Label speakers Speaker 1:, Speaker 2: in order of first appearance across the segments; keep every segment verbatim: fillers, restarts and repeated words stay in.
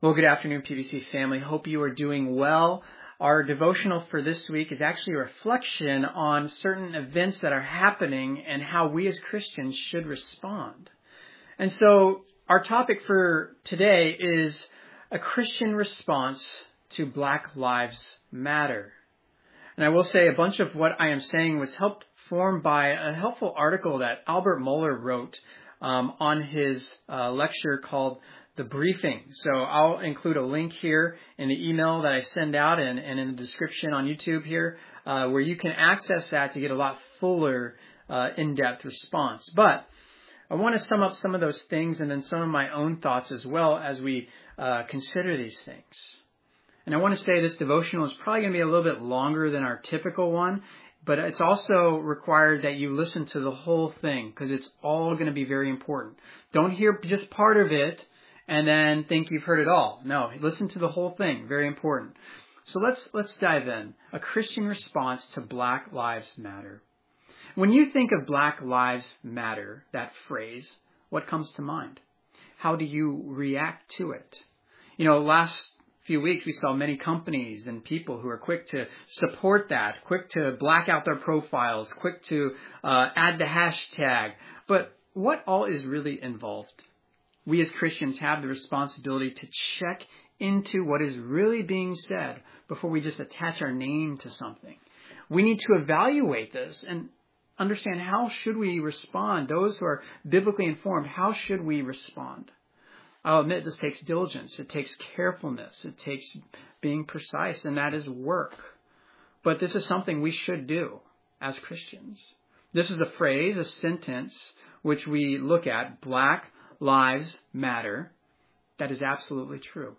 Speaker 1: Well, good afternoon, P V C family. Hope you are doing well. Our devotional for this week is actually a reflection on certain events that are happening and how we as Christians should respond. And so our topic for today is a Christian response to Black Lives Matter. And I will say a bunch of what I am saying was helped formed by a helpful article that Albert Mohler wrote um, on his uh, lecture called The Briefing. So I'll include a link here in the email that I send out and, and in the description on YouTube here uh, where you can access that to get a lot fuller, uh, in-depth response. But I want to sum up some of those things and then some of my own thoughts as well as we uh, consider these things. And I want to say this devotional is probably going to be a little bit longer than our typical one, but it's also required that you listen to the whole thing because it's all going to be very important. Don't hear just part of it and then think you've heard it all. No, listen to the whole thing. Very important. So let's let's dive in. A Christian response to Black Lives Matter. When you think of Black Lives Matter, that phrase, what comes to mind? How do you react to it? You know, last few weeks we saw many companies and people who are quick to support that, quick to black out their profiles, quick to uh, add the hashtag. But what all is really involved? We as Christians have the responsibility to check into what is really being said before we just attach our name to something. We need to evaluate this and understand how should we respond. Those who are biblically informed, how should we respond? I'll admit this takes diligence. It takes carefulness. It takes being precise, and that is work. But this is something we should do as Christians. This is a phrase, a sentence, which we look at, Black Lives Matter. That is absolutely true.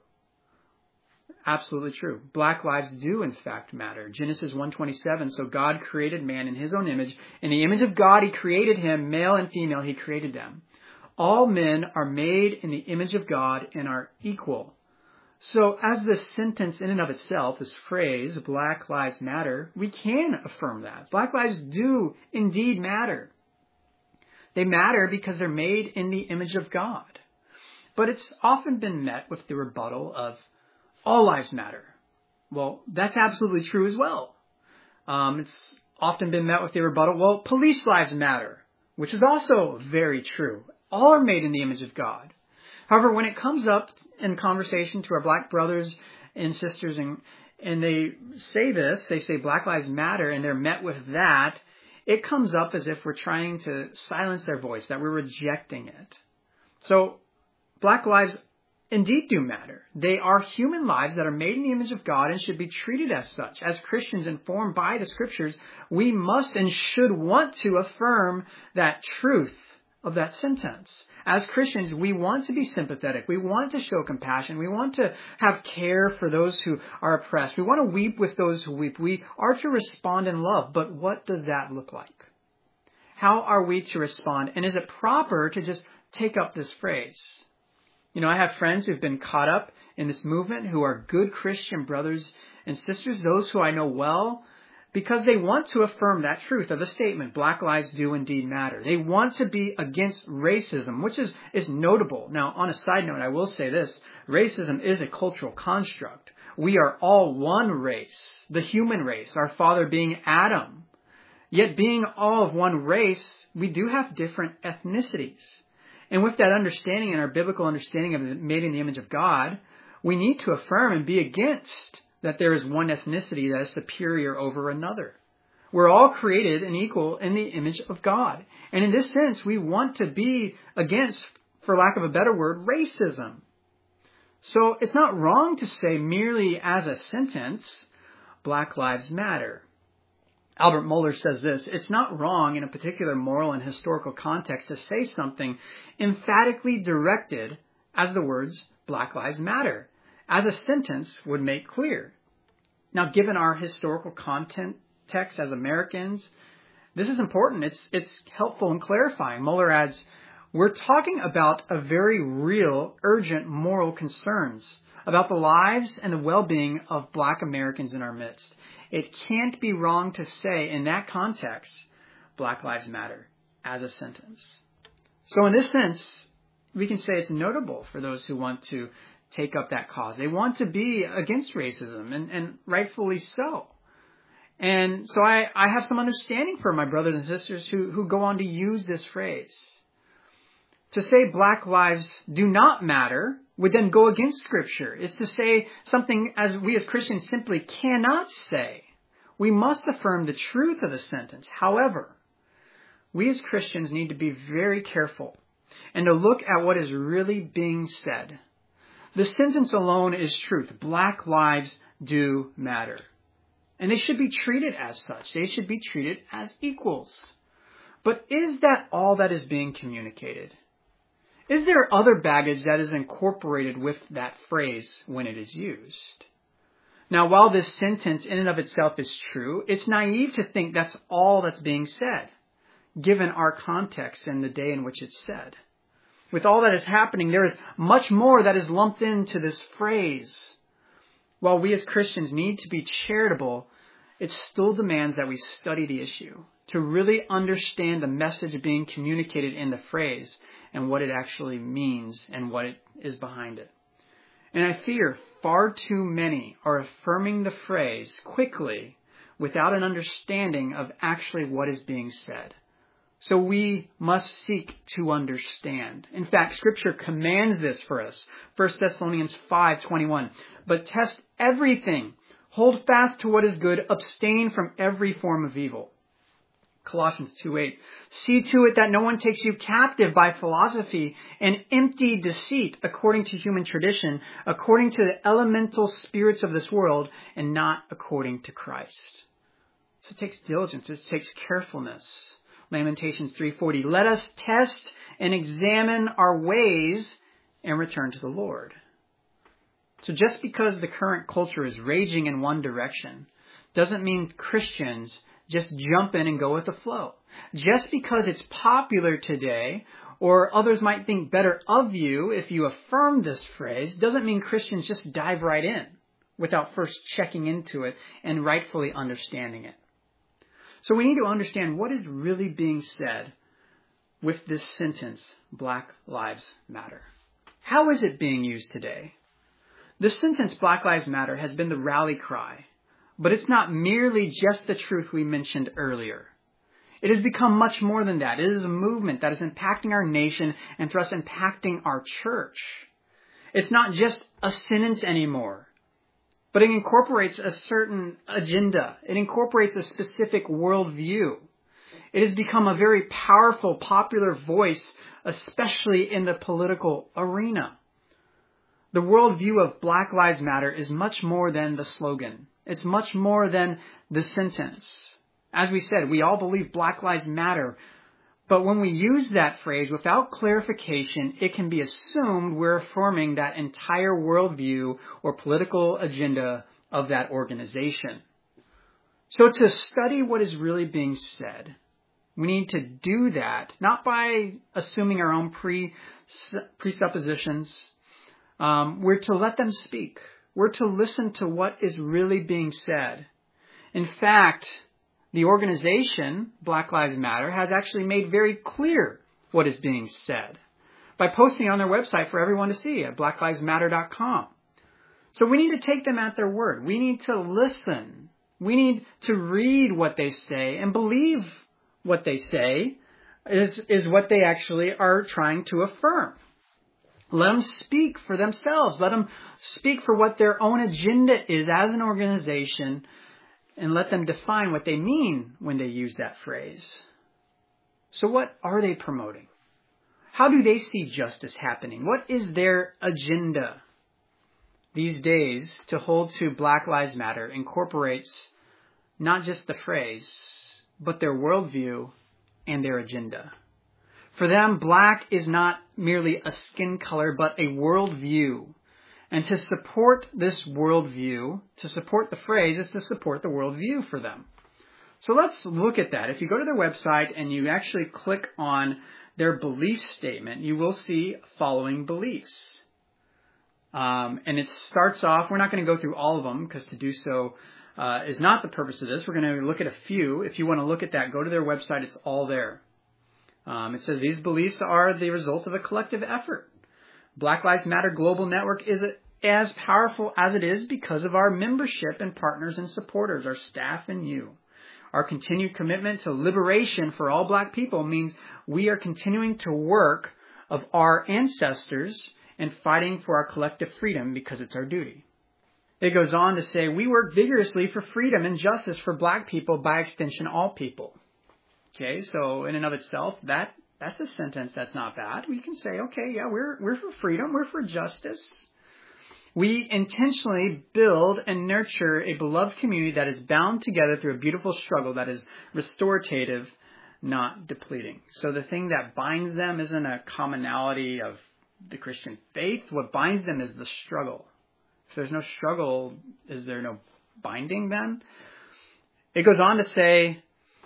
Speaker 1: Absolutely true. Black lives do, in fact, matter. Genesis one twenty-seven, so God created man in his own image. In the image of God, he created him, male and female, he created them. All men are made in the image of God and are equal. So as this sentence in and of itself, this phrase, Black Lives Matter, we can affirm that. Black lives do indeed matter. They matter because they're made in the image of God. But it's often been met with the rebuttal of all lives matter. Well, that's absolutely true as well. Um, it's often been met with the rebuttal, well, police lives matter, which is also very true. All are made in the image of God. However, when it comes up in conversation to our black brothers and sisters and, and they say this, they say Black Lives Matter, and they're met with that, it comes up as if we're trying to silence their voice, that we're rejecting it. So black lives indeed do matter. They are human lives that are made in the image of God and should be treated as such. As Christians informed by the Scriptures, we must and should want to affirm that truth of that sentence. As Christians, we want to be sympathetic. We want to show compassion. We want to have care for those who are oppressed. We want to weep with those who weep. We are to respond in love. But what does that look like? How are we to respond? And is it proper to just take up this phrase? You know, I have friends who've been caught up in this movement who are good Christian brothers and sisters, those who I know well, because they want to affirm that truth of the statement, Black lives do indeed matter. They want to be against racism, which is, is notable. Now, on a side note, I will say this. Racism is a cultural construct. We are all one race, the human race, our father being Adam. Yet being all of one race, we do have different ethnicities. And with that understanding and our biblical understanding of it made in the image of God, we need to affirm and be against that there is one ethnicity that is superior over another. We're all created and equal in the image of God. And in this sense, we want to be against, for lack of a better word, racism. So it's not wrong to say merely as a sentence, Black Lives Matter. Albert Mohler says this, it's not wrong in a particular moral and historical context to say something emphatically directed as the words Black Lives Matter, as a sentence would make clear. Now, given our historical context as Americans, this is important. It's, it's helpful in clarifying. Mohler adds, we're talking about a very real, urgent moral concerns about the lives and the well-being of black Americans in our midst. It can't be wrong to say in that context, Black Lives Matter, as a sentence. So in this sense, we can say it's notable for those who want to take up that cause. They want to be against racism, and, and rightfully so. And so I, I have some understanding for my brothers and sisters who, who go on to use this phrase. To say black lives do not matter would then go against Scripture. It's to say something as we as Christians simply cannot say. We must affirm the truth of the sentence. However, we as Christians need to be very careful and to look at what is really being said. The sentence alone is truth. Black lives do matter. And they should be treated as such. They should be treated as equals. But is that all that is being communicated? Is there other baggage that is incorporated with that phrase when it is used? Now, while this sentence in and of itself is true, it's naive to think that's all that's being said, given our context and the day in which it's said. With all that is happening, there is much more that is lumped into this phrase. While we as Christians need to be charitable, it still demands that we study the issue to really understand the message being communicated in the phrase and what it actually means and what it is behind it. And I fear far too many are affirming the phrase quickly without an understanding of actually what is being said. So we must seek to understand. In fact, Scripture commands this for us. First Thessalonians five twenty-one. But test everything. Hold fast to what is good. Abstain from every form of evil. Colossians two eight. See to it that no one takes you captive by philosophy and empty deceit according to human tradition, according to the elemental spirits of this world, and not according to Christ. So it takes diligence. It takes carefulness. Lamentations three forty. Let us test and examine our ways and return to the Lord. So just because the current culture is raging in one direction doesn't mean Christians just jump in and go with the flow. Just because it's popular today, or others might think better of you if you affirm this phrase, doesn't mean Christians just dive right in without first checking into it and rightfully understanding it. So we need to understand what is really being said with this sentence, Black Lives Matter. How is it being used today? The sentence, Black Lives Matter, has been the rally cry. But it's not merely just the truth we mentioned earlier. It has become much more than that. It is a movement that is impacting our nation and thus impacting our church. It's not just a sentence anymore, but it incorporates a certain agenda. It incorporates a specific worldview. It has become a very powerful, popular voice, especially in the political arena. The worldview of Black Lives Matter is much more than the slogan. It's much more than the sentence. As we said, we all believe Black Lives Matter. But when we use that phrase without clarification, it can be assumed we're affirming that entire worldview or political agenda of that organization. So to study what is really being said, we need to do that, not by assuming our own pre, presuppositions. Um, we're to let them speak. We're to listen to what is really being said. In fact, the organization, Black Lives Matter, has actually made very clear what is being said by posting on their website for everyone to see at black lives matter dot com. So we need to take them at their word. We need to listen. We need to read what they say and believe what they say is, is what they actually are trying to affirm. Let them speak for themselves. Let them speak for what their own agenda is as an organization, and let them define what they mean when they use that phrase. So what are they promoting? How do they see justice happening? What is their agenda? These days, to hold to Black Lives Matter incorporates not just the phrase, but their worldview and their agenda. For them, black is not merely a skin color, but a worldview. And to support this worldview, to support the phrase, is to support the worldview for them. So let's look at that. If you go to their website and you actually click on their belief statement, you will see following beliefs. Um, and it starts off, we're not going to go through all of them because to do so uh, is not the purpose of this. We're going to look at a few. If you want to look at that, go to their website. It's all there. Um, it says these beliefs are the result of a collective effort. Black Lives Matter Global Network is a, as powerful as it is because of our membership and partners and supporters, our staff and you. Our continued commitment to liberation for all black people means we are continuing to work of our ancestors and fighting for our collective freedom because it's our duty. It goes on to say, we work vigorously for freedom and justice for black people, by extension, all people. Okay, so in and of itself, that that's a sentence that's not bad. We can say, okay, yeah, we're we're for freedom, we're for justice. We intentionally build and nurture a beloved community that is bound together through a beautiful struggle that is restorative, not depleting. So the thing that binds them isn't a commonality of the Christian faith. What binds them is the struggle. If there's no struggle, is there no binding then? It goes on to say,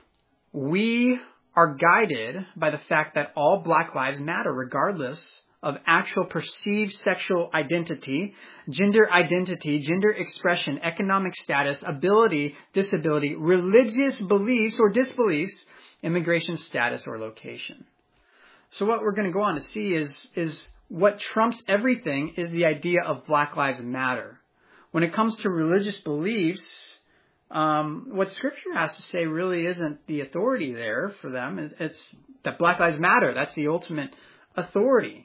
Speaker 1: we are guided by the fact that all black lives matter, regardless of actual perceived sexual identity, gender identity, gender expression, economic status, ability, disability, religious beliefs or disbeliefs, immigration status or location. So what we're going to go on to see is, is what trumps everything is the idea of Black Lives Matter. When it comes to religious beliefs, um, what Scripture has to say really isn't the authority there for them. It's that Black Lives Matter. That's the ultimate authority.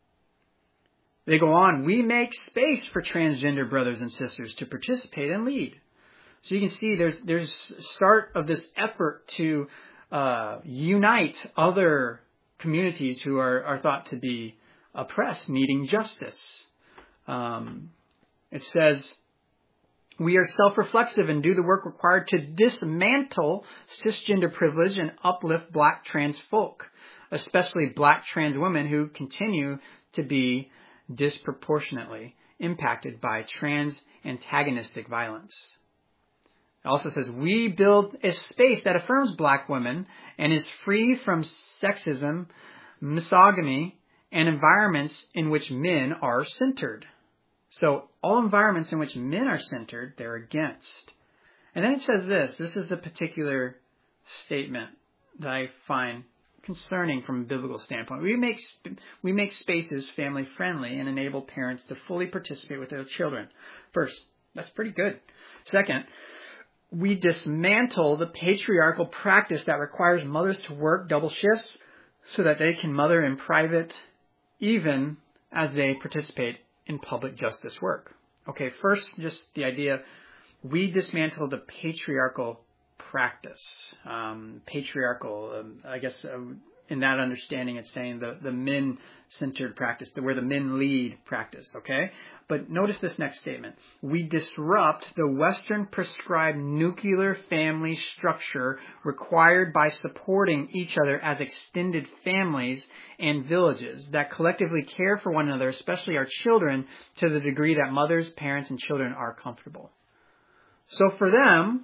Speaker 1: They go on, we make space for transgender brothers and sisters to participate and lead. So you can see there's there's start of this effort to uh, unite other communities who are, are thought to be oppressed, needing justice. Um, it says, we are self-reflexive and do the work required to dismantle cisgender privilege and uplift black trans folk, especially black trans women who continue to be disproportionately impacted by trans antagonistic violence. It also says, we build a space that affirms black women and is free from sexism, misogyny, and environments in which men are centered. So all environments in which men are centered, they're against. And then it says this. This is a particular statement that I find concerning from a biblical standpoint. We make we make spaces family friendly and enable parents to fully participate with their children. First, that's pretty good. Second, we dismantle the patriarchal practice that requires mothers to work double shifts so that they can mother in private, even as they participate in public justice work. Okay, first, just the idea, we dismantle the patriarchal practice. Um, patriarchal, um, I guess uh, in that understanding, it's saying the, the men-centered practice, the, where the men lead practice, okay? But notice this next statement. We disrupt the Western prescribed nuclear family structure required by supporting each other as extended families and villages that collectively care for one another, especially our children, to the degree that mothers, parents, and children are comfortable. So for them,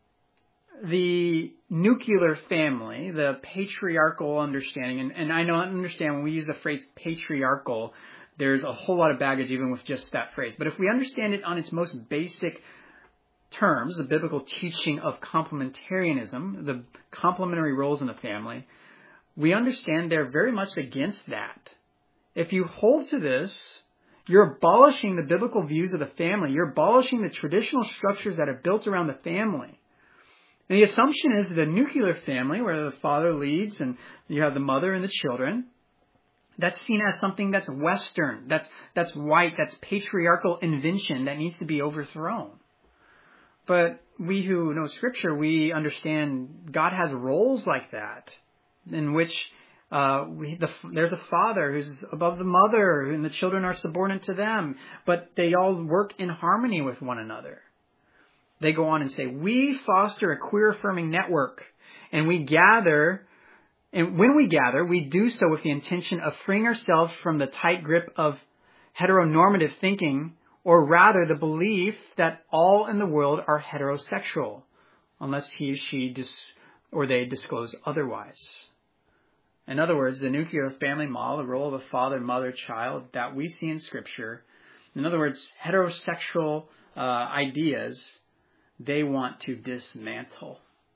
Speaker 1: the nuclear family, the patriarchal understanding, and, and I know I understand when we use the phrase patriarchal, there's a whole lot of baggage even with just that phrase. But if we understand it on its most basic terms, the biblical teaching of complementarianism, the complementary roles in the family, we understand they're very much against that. If you hold to this, you're abolishing the biblical views of the family. You're abolishing the traditional structures that are built around the family. And the assumption is the nuclear family, where the father leads and you have the mother and the children, that's seen as something that's Western, that's that's white, that's patriarchal invention that needs to be overthrown. But we who know Scripture, we understand God has roles like that, in which uh, we, the, there's a father who's above the mother, and the children are subordinate to them, but they all work in harmony with one another. They go on and say, we foster a queer-affirming network, and we gather, and when we gather, we do so with the intention of freeing ourselves from the tight grip of heteronormative thinking, or rather the belief that all in the world are heterosexual, unless he, she, dis, or they disclose otherwise. In other words, the nuclear family model, the role of a father, mother, child that we see in Scripture, in other words, heterosexual uh, ideas, they want to dismantle.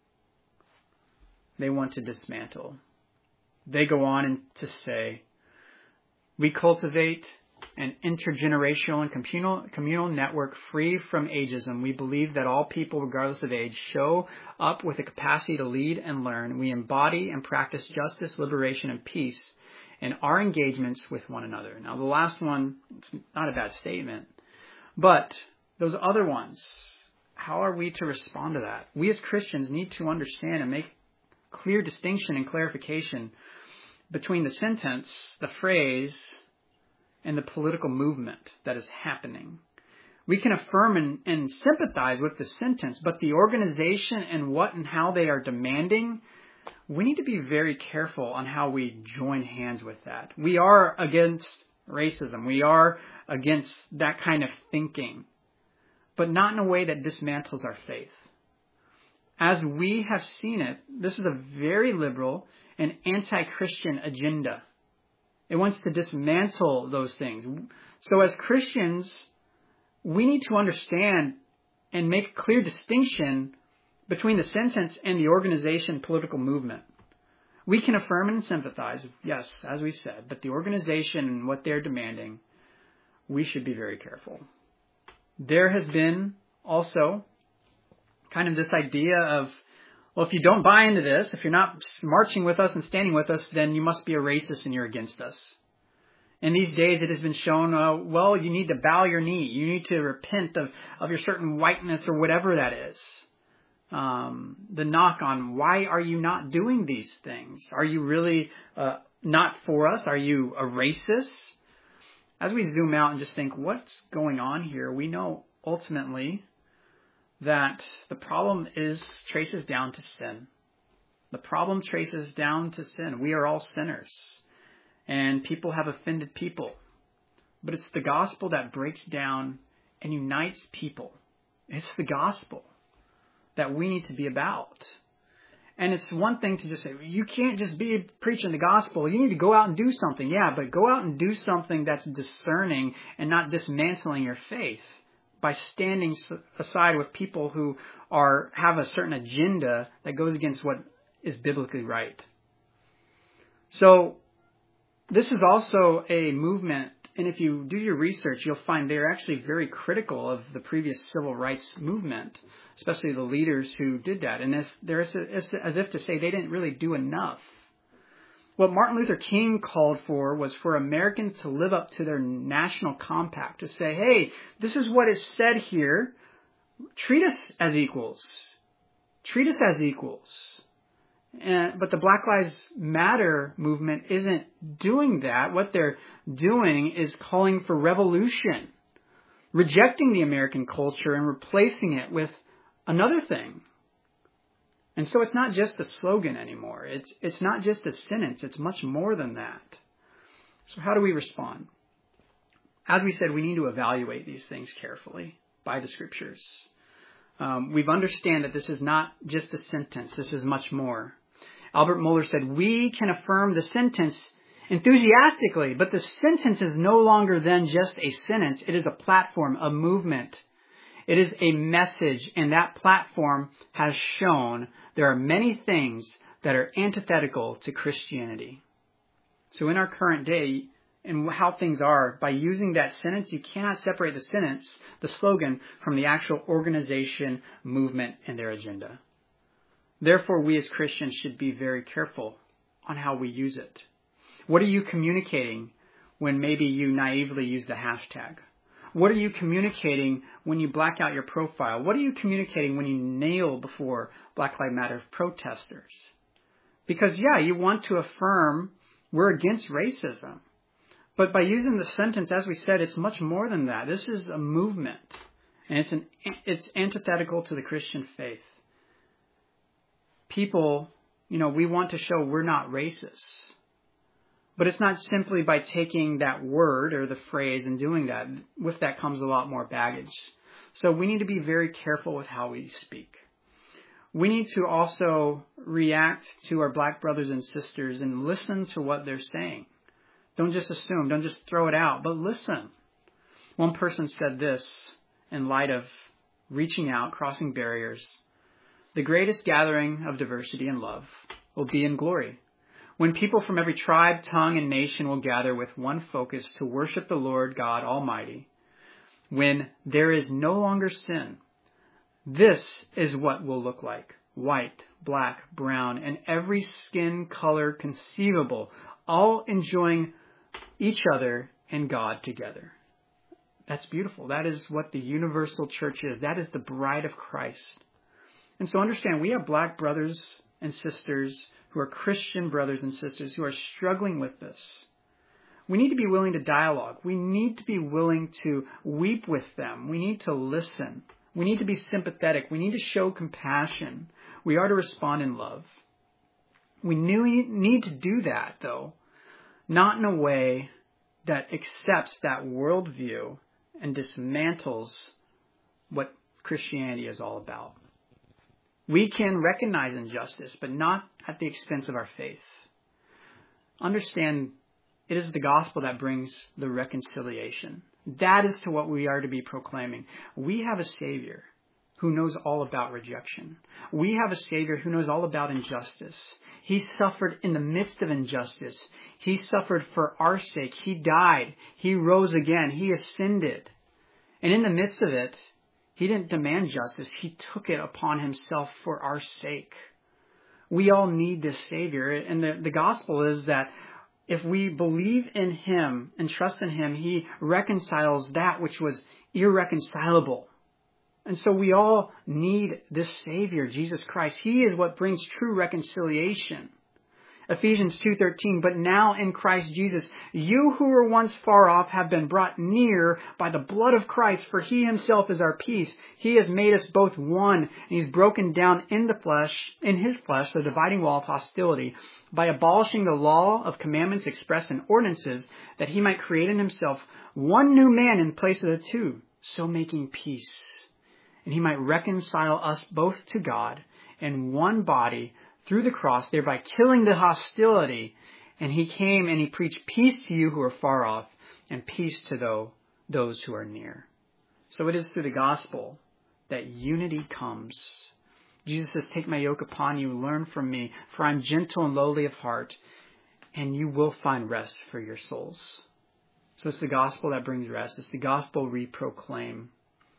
Speaker 1: They want to dismantle. They go on and to say, we cultivate an intergenerational and communal, communal network free from ageism. We believe that all people, regardless of age, show up with a capacity to lead and learn. We embody and practice justice, liberation, and peace in our engagements with one another. Now, the last one, it's not a bad statement, but those other ones, how are we to respond to that? We as Christians need to understand and make clear distinction and clarification between the sentence, the phrase, and the political movement that is happening. We can affirm and, and sympathize with the sentence, but the organization and what and how they are demanding, we need to be very careful on how we join hands with that. We are against racism. We are against that kind of thinking, but not in a way that dismantles our faith. As we have seen it, this is a very liberal and anti-Christian agenda. It wants to dismantle those things. So as Christians, we need to understand and make a clear distinction between the sentence and the organization political movement. We can affirm and sympathize, yes, as we said, but the organization and what they're demanding, we should be very careful. There has been also kind of this idea of, well, if you don't buy into this, if you're not marching with us and standing with us, then you must be a racist and you're against us. In these days, it has been shown, uh, well, you need to bow your knee. You need to repent of, of your certain whiteness or whatever that is. Um, the knock on, why are you not doing these things? Are you really uh, not for us? Are you a racist? As we zoom out and just think, what's going on here? We know ultimately that the problem is traces down to sin. The problem traces down to sin. We are all sinners, and people have offended people. But it's the gospel that breaks down and unites people. It's the gospel that we need to be about. And it's one thing to just say, you can't just be preaching the gospel. You need to go out and do something. Yeah, but go out and do something that's discerning and not dismantling your faith by standing aside with people who are have a certain agenda that goes against what is biblically right. So this is also a movement, and if you do your research, you'll find they're actually very critical of the previous civil rights movement, especially the leaders who did that. And if there's as if to say they didn't really do enough. What Martin Luther King called for was for Americans to live up to their national compact, to say, hey, this is what is said here. Treat us as equals. Treat us as equals. And, but the Black Lives Matter movement isn't doing that. What they're doing is calling for revolution, rejecting the American culture and replacing it with another thing. And so it's not just a slogan anymore. It's it's not just a sentence. It's much more than that. So how do we respond? As we said, we need to evaluate these things carefully by the Scriptures. Um, we understand that this is not just a sentence. This is much more. Albert Mohler said, we can affirm the sentence enthusiastically, but the sentence is no longer then just a sentence. It is a platform, a movement. It is a message, and that platform has shown there are many things that are antithetical to Christianity. So in our current day, and how things are, by using that sentence, you cannot separate the sentence, the slogan, from the actual organization, movement, and their agenda. Therefore, we as Christians should be very careful on how we use it. What are you communicating when maybe you naively use the hashtag? What are you communicating when you black out your profile? What are you communicating when you kneel before Black Lives Matter protesters? Because, yeah, you want to affirm we're against racism. But by using the sentence, as we said, it's much more than that. This is a movement, and it's an it's antithetical to the Christian faith. People, you know, we want to show we're not racists. But it's not simply by taking that word or the phrase and doing that. With that comes a lot more baggage. So we need to be very careful with how we speak. We need to also react to our black brothers and sisters and listen to what they're saying. Don't just assume, don't just throw it out, but listen. One person said this in light of reaching out, crossing barriers. The greatest gathering of diversity and love will be in glory, when people from every tribe, tongue, and nation will gather with one focus to worship the Lord God Almighty, when there is no longer sin, this is what will look like. White, black, brown, and every skin color conceivable, all enjoying each other and God together. That's beautiful. That is what the universal church is. That is the bride of Christ. And so understand, we have black brothers and sisters who are Christian brothers and sisters who are struggling with this. We need to be willing to dialogue. We need to be willing to weep with them. We need to listen. We need to be sympathetic. We need to show compassion. We are to respond in love. We need to do that, though, not in a way that accepts that worldview and dismantles what Christianity is all about. We can recognize injustice, but not at the expense of our faith. Understand, it is the gospel that brings the reconciliation. That is to what we are to be proclaiming. We have a Savior who knows all about rejection. We have a Savior who knows all about injustice. He suffered in the midst of injustice. He suffered for our sake. He died. He rose again. He ascended. And in the midst of it, He didn't demand justice. He took it upon Himself for our sake. We all need this Savior. And the, the gospel is that if we believe in Him and trust in Him, He reconciles that which was irreconcilable. And so we all need this Savior, Jesus Christ. He is what brings true reconciliation. Ephesians two thirteen, but now in Christ Jesus, you who were once far off have been brought near by the blood of Christ, for He Himself is our peace. He has made us both one, and He's broken down in the flesh, in His flesh, the dividing wall of hostility, by abolishing the law of commandments expressed in ordinances, that He might create in Himself one new man in place of the two, so making peace. And He might reconcile us both to God in one body through the cross, thereby killing the hostility. And He came and He preached peace to you who are far off, and peace to those who are near. So it is through the gospel that unity comes. Jesus says, take my yoke upon you, learn from me, for I'm gentle and lowly of heart, and you will find rest for your souls. So it's the gospel that brings rest. It's the gospel we proclaim.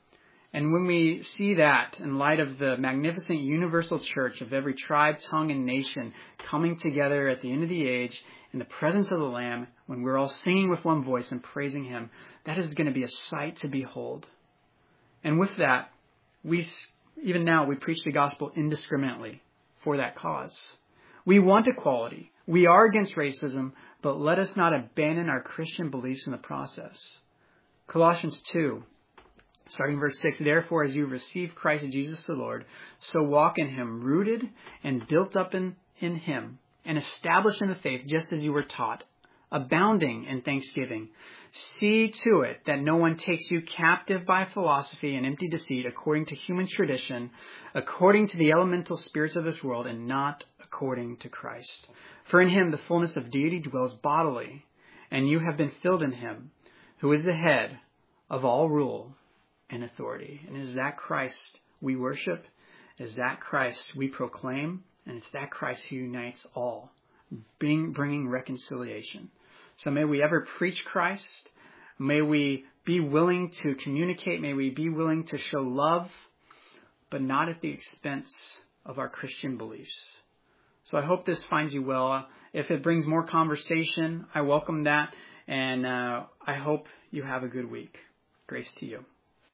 Speaker 1: And when we see that in light of the magnificent universal church of every tribe, tongue, and nation coming together at the end of the age in the presence of the Lamb, when we're all singing with one voice and praising Him, that is going to be a sight to behold. And with that, we even now we preach the gospel indiscriminately for that cause. We want equality. We are against racism, but let us not abandon our Christian beliefs in the process. Colossians two. Starting verse six, therefore, as you receive Christ Jesus the Lord, so walk in Him, rooted and built up in, in Him, and established in the faith, just as you were taught, abounding in thanksgiving. See to it that no one takes you captive by philosophy and empty deceit, according to human tradition, according to the elemental spirits of this world, and not according to Christ. For in Him the fullness of deity dwells bodily, and you have been filled in Him, who is the head of all rule and authority. And it is that Christ we worship, it is that Christ we proclaim, and it's that Christ who unites all, being, bringing reconciliation. So may we ever preach Christ. May we be willing to communicate. May we be willing to show love, but not at the expense of our Christian beliefs. So I hope this finds you well. If it brings more conversation, I welcome that. And uh, I hope you have a good week. Grace to you.